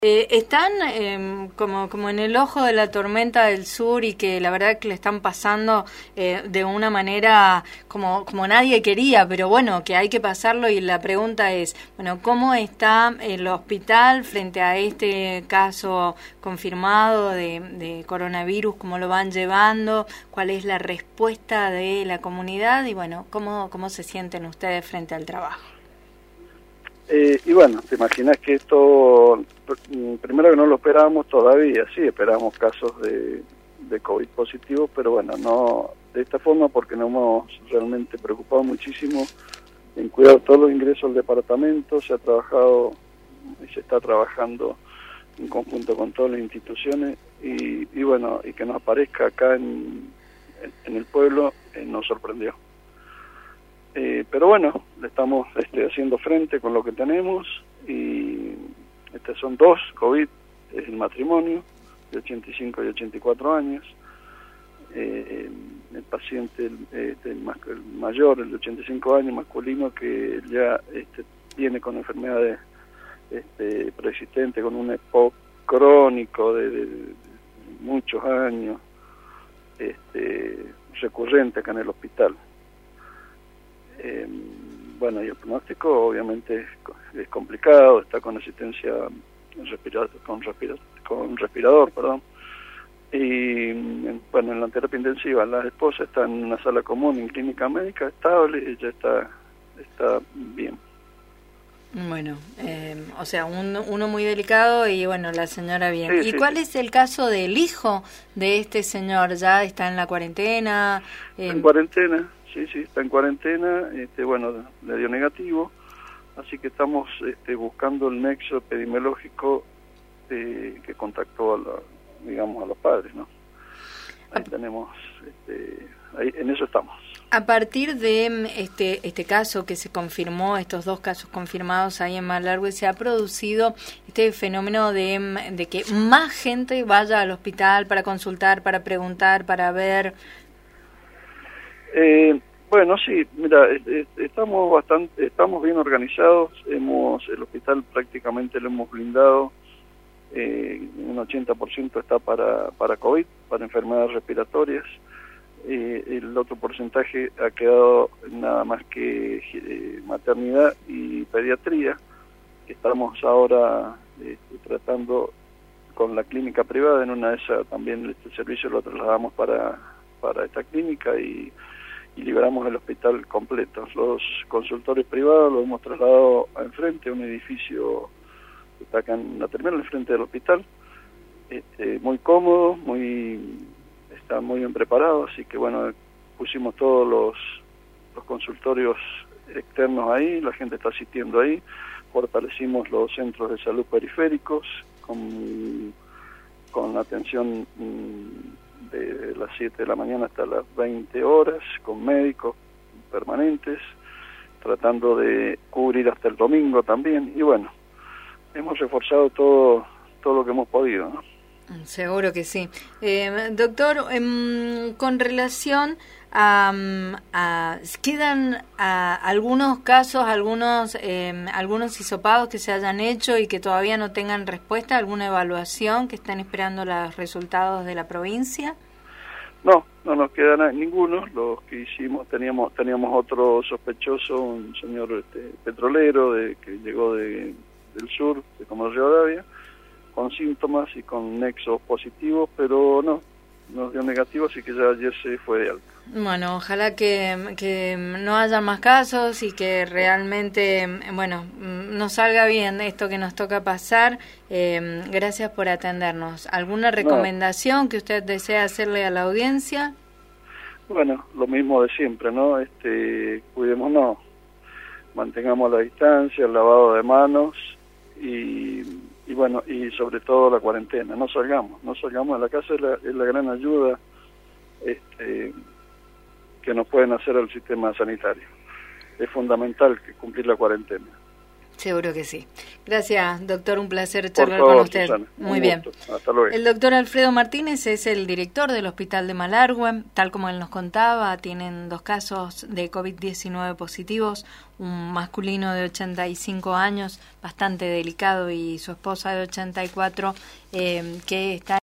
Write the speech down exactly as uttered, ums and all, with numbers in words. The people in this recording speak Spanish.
Eh, están eh, como, como en el ojo de la tormenta del sur y que la verdad que le están pasando eh, de una manera como, como nadie quería, pero bueno, que hay que pasarlo y la pregunta es, bueno, ¿cómo está el hospital frente a este caso confirmado de, de coronavirus? ¿Cómo lo van llevando? ¿Cuál es la respuesta de la comunidad? Y bueno, ¿cómo, cómo se sienten ustedes frente al trabajo? Eh, y bueno, te imaginas que esto, primero que no lo esperábamos todavía, sí, esperábamos casos de, de COVID positivos, pero bueno, no de esta forma porque nos hemos realmente preocupado muchísimo en cuidar todos los ingresos del departamento. Se ha trabajado y se está trabajando en conjunto con todas las instituciones y, y bueno, y que nos aparezca acá en, en, en el pueblo eh, nos sorprendió. Eh, pero bueno, le estamos este, haciendo frente con lo que tenemos y este, son dos COVID, es el matrimonio de ochenta y cinco y ochenta y cuatro años, eh, el paciente el, este, el, el mayor, el de ochenta y cinco años, masculino, que ya este, viene con enfermedades este, preexistentes, con un EPOC crónico de, de, de muchos años, este, recurrente acá en el hospital. Eh, bueno, y el pronóstico obviamente es, es complicado, está con asistencia respira, con, respira, con respirador, perdón, y bueno, en la terapia intensiva la esposa está en una sala común en clínica médica estable, ella está, está bien. Bueno, eh, o sea, un, uno muy delicado y bueno, la señora bien. Sí, ¿Y sí, cuál sí. es el caso del hijo de este señor? ¿Ya está en la cuarentena? Eh... En cuarentena. Sí, sí, está en cuarentena, este, bueno, le dio negativo, así que estamos este, buscando el nexo epidemiológico eh, que contactó a la, digamos, a los padres, ¿no? Ahí tenemos, este, ahí, en eso estamos. A partir de este este caso que se confirmó, estos dos casos confirmados ahí en Malargüe, se ha producido este fenómeno de, de que más gente vaya al hospital para consultar, para preguntar, para ver. Eh, bueno, sí, mira, estamos bastante, estamos bien organizados, hemos, el hospital prácticamente lo hemos blindado, eh, un ochenta por ciento está para, para COVID, para enfermedades respiratorias, eh, el otro porcentaje ha quedado nada más que eh, maternidad y pediatría, que estamos ahora eh, tratando con la clínica privada, en una de esas también este servicio lo trasladamos para, para esta clínica y y liberamos el hospital completo. Los consultorios privados los hemos trasladado a enfrente, a un edificio que está acá en la terminal, enfrente del hospital, este, muy cómodo, muy está muy bien preparado, así que bueno, pusimos todos los, los consultorios externos ahí, la gente está asistiendo ahí, fortalecimos los centros de salud periféricos con, con atención mmm, de las siete de la mañana hasta las veinte horas, con médicos permanentes, tratando de cubrir hasta el domingo también, y bueno, hemos reforzado todo todo lo que hemos podido, ¿no? Seguro que sí. Eh, doctor, eh, con relación a, a quedan a, algunos casos, algunos eh, algunos hisopados que se hayan hecho y que todavía no tengan respuesta, alguna evaluación que están esperando los resultados de la provincia. No, no nos queda nada, ninguno. Los que hicimos, teníamos teníamos otro sospechoso, un señor este, petrolero de que llegó de, del sur, de Comodoro Rivadavia, con síntomas y con nexos positivos, pero no, nos dio negativo, así que ya ayer se fue de alta. Bueno, ojalá que, que no haya más casos y que realmente, bueno, nos salga bien esto que nos toca pasar. Eh, gracias por atendernos. ¿Alguna recomendación no. que usted desea hacerle a la audiencia? Bueno, lo mismo de siempre, ¿no? Este, cuidémonos, mantengamos la distancia, el lavado de manos y, y bueno, y sobre todo la cuarentena. No salgamos, no salgamos de la casa, es la, es la gran ayuda este, que nos pueden hacer al sistema sanitario. Es fundamental que cumplir la cuarentena. Seguro que sí. Gracias, doctor. Un placer charlar favor, con usted. Susana, Muy un bien. gusto. Hasta luego. El doctor Alfredo Martínez es el director del Hospital de Malargüe. Tal como él nos contaba, tienen dos casos de COVID diecinueve positivos, un masculino de ochenta y cinco años, bastante delicado, y su esposa de ochenta y cuatro, eh, que está